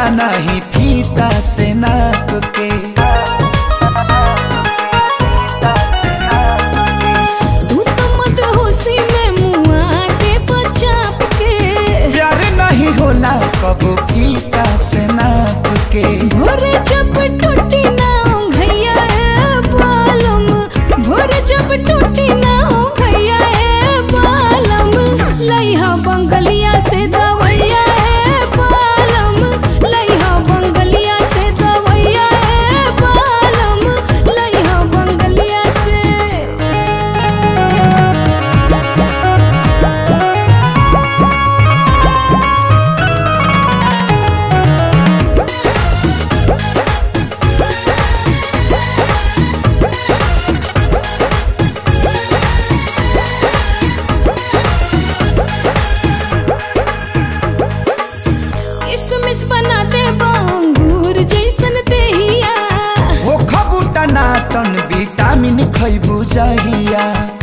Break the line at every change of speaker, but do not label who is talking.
नहीं फीता से नाप के।
तू तो मत होशी में मुआ के पचाप के।
प्यार नहीं होला कबो फीता से नाप के।
भोरे जब टूटी ना घैया बालम, भोरे जब टूटी ना घैया बालम, लइहा बंगलिया से दवैया बालम, लइहा बंगलिया से दवैया बालम, लइहा बंगलिया से। किसमिस बना दे अंगूर जैसन देहिया।
हो खबूटा नाटन विटामिन खैबू जहिया।